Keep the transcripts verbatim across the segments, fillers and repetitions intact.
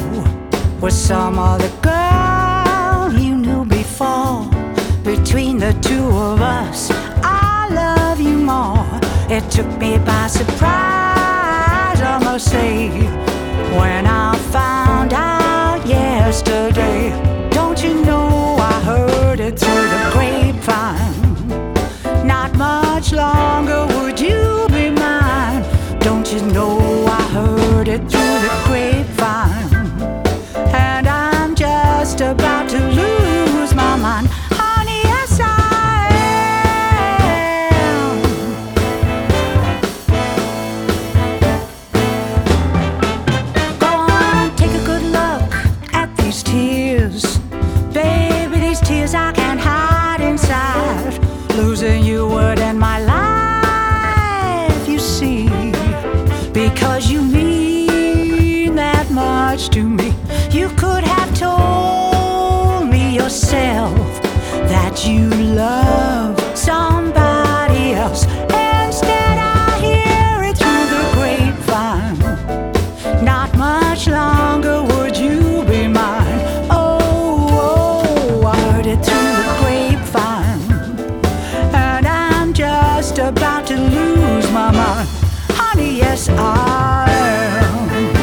with some other girl you knew before. Between the two of us, I love you more. It took me by surprise, I must say, when I found out yesterday. Don't you know I heard it through the grapevine? Not much longer would you be mine. Don't you know I heard it through the grapevine? And I'm just about to lose my mind. Honey, yes I am. Go on, take a good look at these tears. Baby, these tears I can't hide inside. Losing you would end my life, you see, because you mean that much to me. You could have told me yourself that you love somebody else. Instead I hear it through the grapevine. Not much longer would you be mine. Oh, oh, I heard it through the grapevine, and I'm just about to lose my mind. Honey, yes I am.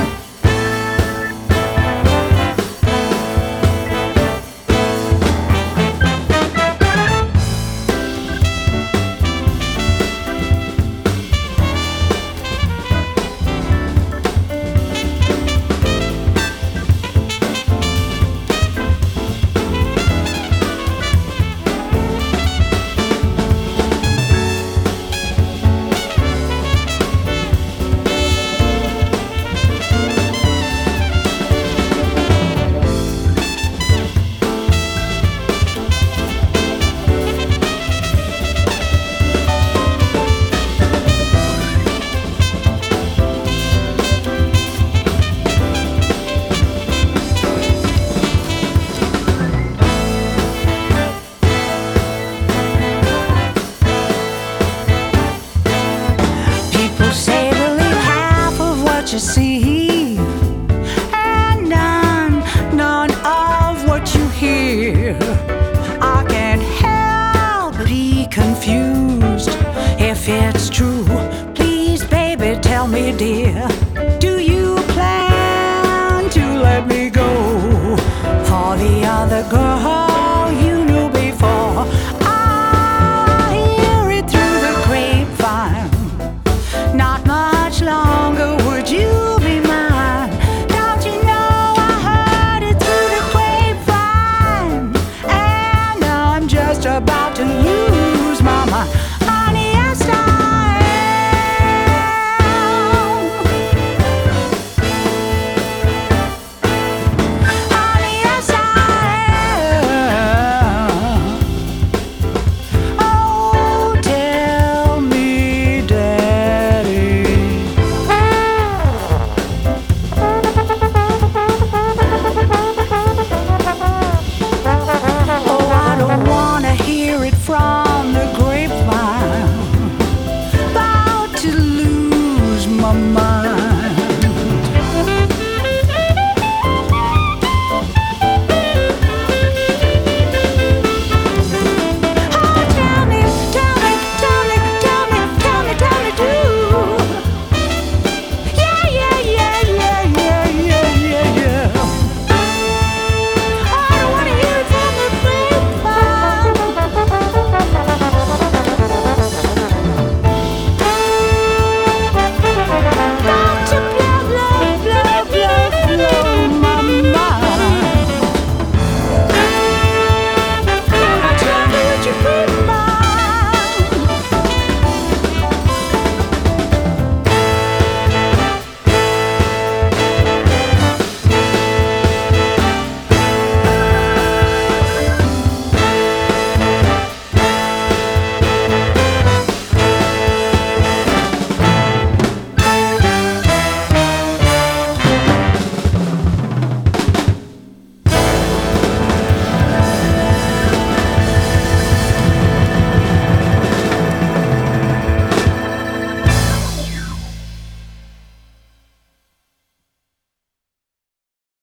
You see, and none, none of what you hear. I can't help but be confused. If it's true, please, baby, tell me, dear.